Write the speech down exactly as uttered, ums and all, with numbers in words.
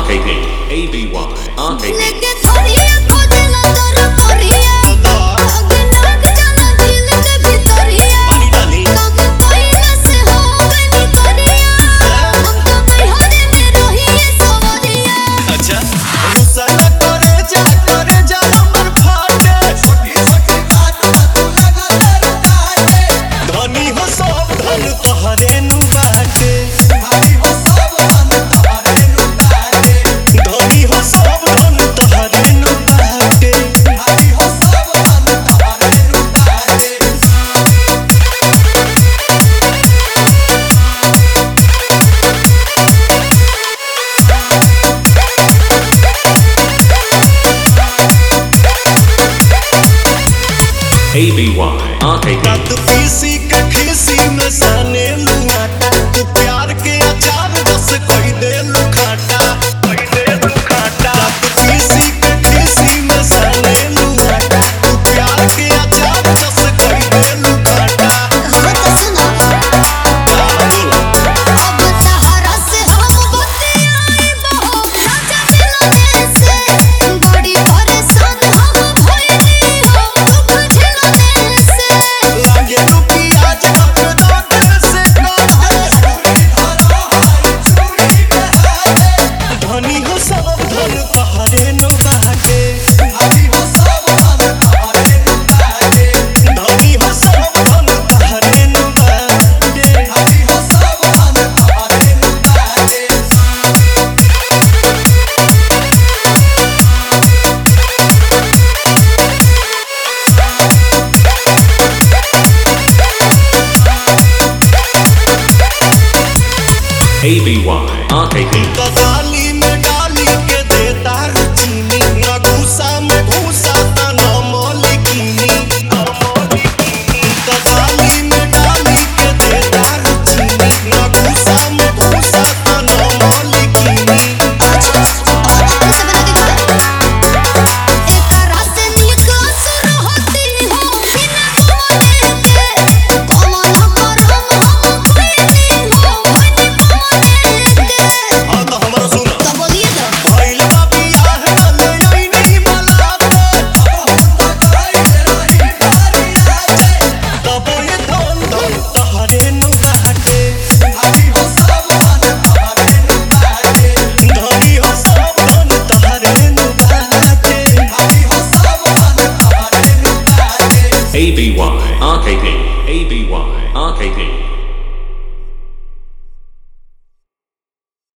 K P A B Y R K P A B Y R K P तू पीसी के खीसी में साने लुआटा तू प्यार के अचार बस कोई दे लुखाटा कोई दे लुखाटा तू पीसी के खीसी में साने लुआटा तू प्यार के अचार बस कोई दे लुखाटा हाँ तो सुनो अब सहारा से हम बतियाए बहुत राजा मिलने से बड़ी परेशान हम भइली हो दुख झेलने से लागे रुपिया जब दांत से काटे धनी हो सब धन तहरे नो बाटे अभी हो सब धन तहरे नो बाटे धनी हो सब धन तहरे नो बाटे अभी हो सब धन तहरे नो बाटे A B Y R K P तो डाली में डाली के देता चीनी न घूसा में घूसा त न मौलिकीनी तो डाली में डाली के देता चीनी न घूसा में घूसा त न मौलिकीनी अच्छा कैसे बना के एक रास्ते नीक असुर होती हो बिना बोले के कौन करम हम कोई हो कोई बोले के हाँ तो हमारा सुना तो बोलिए तो भइल बा बियाह कले आई नहीं मलाते तब ये धन धन तहरे नु बाटे अभी हो सब धन तहरे नु बाटे धनी हो सब धन तहरे नु बाटे अभी हो सब धन तहरे नु बाटे A B Y R K P A B Y R K P